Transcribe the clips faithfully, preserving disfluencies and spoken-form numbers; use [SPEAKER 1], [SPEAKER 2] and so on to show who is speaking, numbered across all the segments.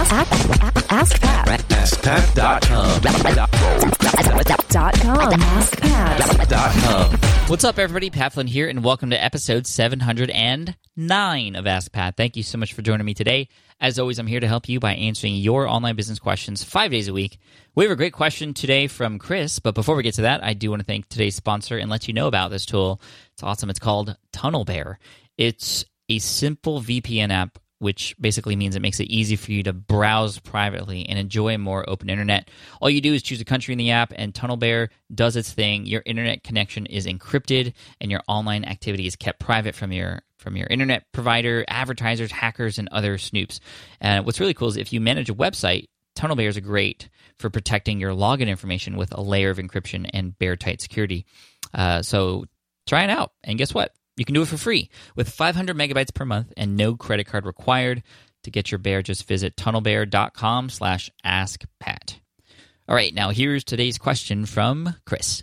[SPEAKER 1] Ask Pat.
[SPEAKER 2] ask pat dot com.
[SPEAKER 1] Dot com. ask pat dot com.
[SPEAKER 3] What's up, everybody? Pat Flynn here, and welcome to episode seven hundred nine of Ask Pat. Thank you so much for joining me today. As always, I'm here to help you by answering your online business questions five days a week. We have a great question today from Chris, but before we get to that, I do want to thank today's sponsor and let you know about this tool. It's awesome. It's called TunnelBear. It's a simple V P N app, which basically means it makes it easy for you to browse privately and enjoy a more open internet. All you do is choose a country in the app, and TunnelBear does its thing. Your internet connection is encrypted, and your online activity is kept private from your from your internet provider, advertisers, hackers, and other snoops. And what's really cool is if you manage a website, TunnelBear is great for protecting your login information with a layer of encryption and bear-tight security. Uh, so try it out, and guess what? You can do it for free with five hundred megabytes per month and no credit card required. To get your bear, just visit tunnelbear.com slash askpat. All right, now here's today's question from Chris.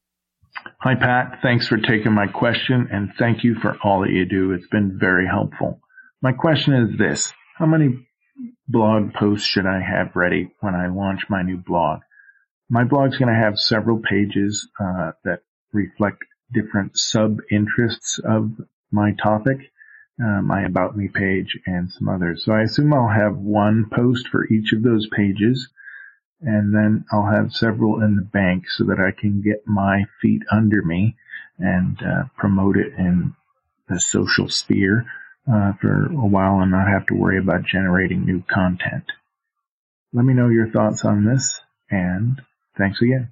[SPEAKER 4] Hi, Pat. Thanks for taking my question, and thank you for all that you do. It's been very helpful. My question is this. How many blog posts should I have ready when I launch my new blog? My blog's going to have several pages uh, that reflect different sub-interests of my topic, uh, my About Me page, and some others. So I assume I'll have one post for each of those pages, and then I'll have several in the bank so that I can get my feet under me and uh, promote it in the social sphere uh, for a while and not have to worry about generating new content. Let me know your thoughts on this, and thanks again.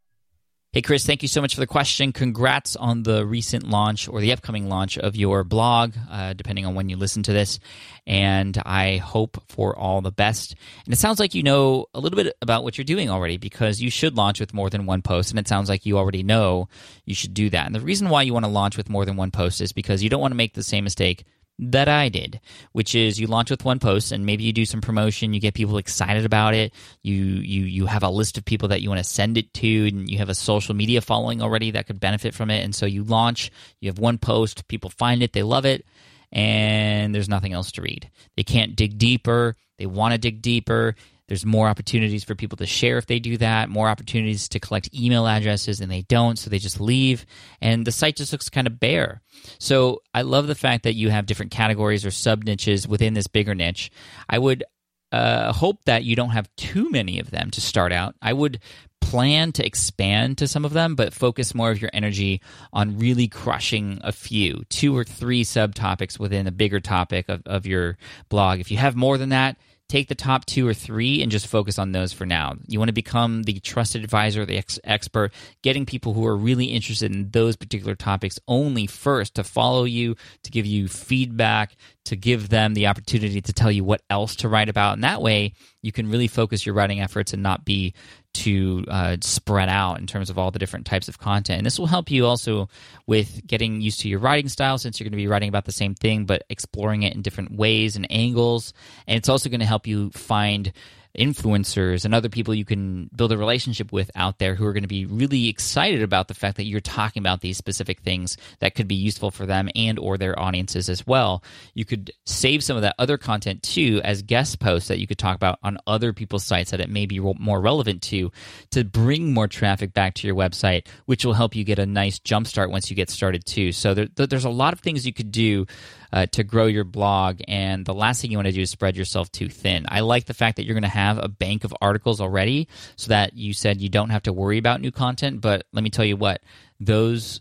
[SPEAKER 3] Hey, Chris, thank you so much for the question. Congrats on the recent launch or the upcoming launch of your blog, uh, depending on when you listen to this. And I hope for all the best. And it sounds like you know a little bit about what you're doing already, because you should launch with more than one post. And it sounds like you already know you should do that. And the reason why you want to launch with more than one post is because you don't want to make the same mistake that I did, which is you launch with one post and maybe you do some promotion, you get people excited about it, you you you have a list of people that you want to send it to, and you have a social media following already that could benefit from it, and so you launch, you have one post, people find it, they love it, and there's nothing else to read. They can't dig deeper, they want to dig deeper. There's more opportunities for people to share if they do that, more opportunities to collect email addresses, and they don't, so they just leave, and the site just looks kind of bare. So I love the fact that you have different categories or sub-niches within this bigger niche. I would uh, hope that you don't have too many of them to start out. I would plan to expand to some of them, but focus more of your energy on really crushing a few, two or three subtopics within a bigger topic of, of your blog. If you have more than that, take the top two or three and just focus on those for now. You want to become the trusted advisor, the ex- expert, getting people who are really interested in those particular topics only first to follow you, to give you feedback, to give them the opportunity to tell you what else to write about. And that way, you can really focus your writing efforts and not be too uh, spread out in terms of all the different types of content. And this will help you also with getting used to your writing style, since you're going to be writing about the same thing, but exploring it in different ways and angles. And it's also going to help you find influencers and other people you can build a relationship with out there who are going to be really excited about the fact that you're talking about these specific things that could be useful for them and or their audiences as well. You could save some of that other content too as guest posts that you could talk about on other people's sites that it may be more relevant to, to bring more traffic back to your website, which will help you get a nice jump start once you get started too. So there, there's a lot of things you could do Uh, to grow your blog, and the last thing you want to do is spread yourself too thin. I like the fact that you're going to have a bank of articles already so that you said you don't have to worry about new content, but let me tell you what, those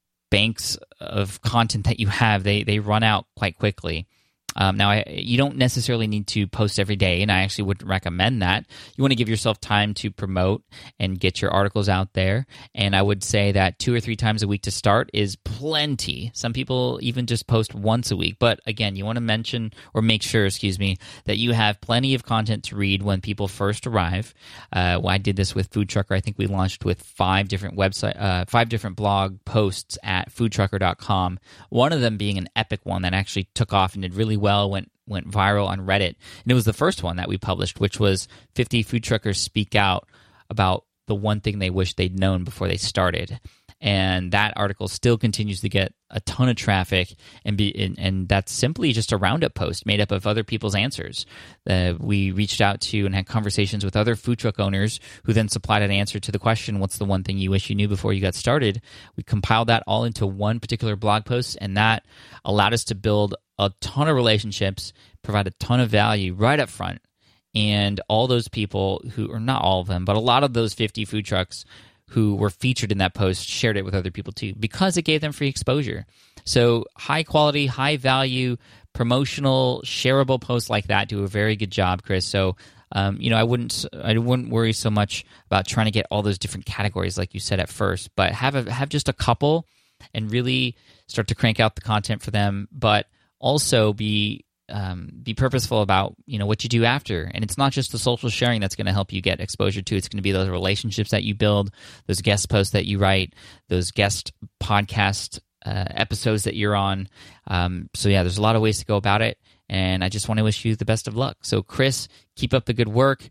[SPEAKER 3] banks of content that you have, they, they run out quite quickly. Um, now, I, you don't necessarily need to post every day, and I actually wouldn't recommend that. You want to give yourself time to promote and get your articles out there, and I would say that two or three times a week to start is plenty. Some people even just post once a week, but again, you want to mention or make sure, excuse me, that you have plenty of content to read when people first arrive. Uh, well, I did this with Food Trucker. I think we launched with five different website, uh, five different blog posts at food trucker dot com. One of them being an epic one that actually took off and did really well, went went viral on Reddit. And it was the first one that we published, which was fifty food truckers speak out about the one thing they wish they'd known before they started. and that article still continues to get a ton of traffic, and be and, and that's simply just a roundup post made up of other people's answers. Uh, we reached out to and had conversations with other food truck owners who then supplied an answer to the question, what's the one thing you wish you knew before you got started? We compiled that all into one particular blog post, and that allowed us to build a ton of relationships, provide a ton of value right up front. And all those people who, or not all of them, but a lot of those fifty food trucks who were featured in that post shared it with other people too, because it gave them free exposure. So high quality, high value, promotional, shareable posts like that do a very good job, Chris. So um, you know, I wouldn't, I wouldn't worry so much about trying to get all those different categories like you said at first, but have a, have just a couple and really start to crank out the content for them, but also be Um, be purposeful about, you know, what you do after. And it's not just the social sharing that's going to help you get exposure to. It's going to be those relationships that you build, those guest posts that you write, those guest podcast uh, episodes that you're on. Um, so yeah, there's a lot of ways to go about it. And I just want to wish you the best of luck. So Chris, keep up the good work.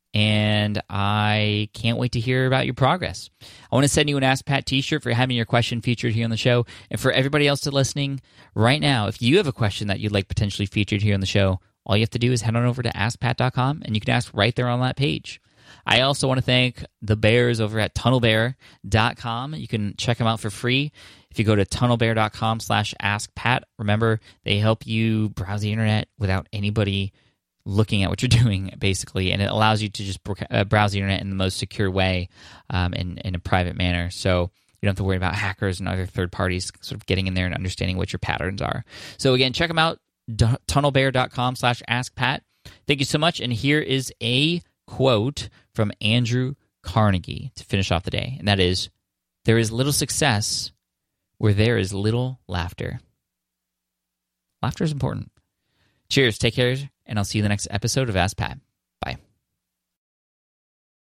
[SPEAKER 3] And I can't wait to hear about your progress. I want to send you an Ask Pat t-shirt for having your question featured here on the show. And for everybody else to listening right now, if you have a question that you'd like potentially featured here on the show, all you have to do is head on over to ask pat dot com and you can ask right there on that page. I also want to thank the bears over at tunnel bear dot com. You can check them out for free. If you go to tunnel bear dot com slash ask pat, remember, they help you browse the internet without anybody looking at what you're doing, basically, and it allows you to just browse the internet in the most secure way, um, in, in a private manner. So you don't have to worry about hackers and other third parties sort of getting in there and understanding what your patterns are. So again, check them out, tunnel bear dot com slash ask pat. Thank you so much. And here is a quote from Andrew Carnegie to finish off the day, and that is, "There is little success where there is little laughter." Laughter is important. Cheers, take care, and I'll see you in the next episode of Ask Pat.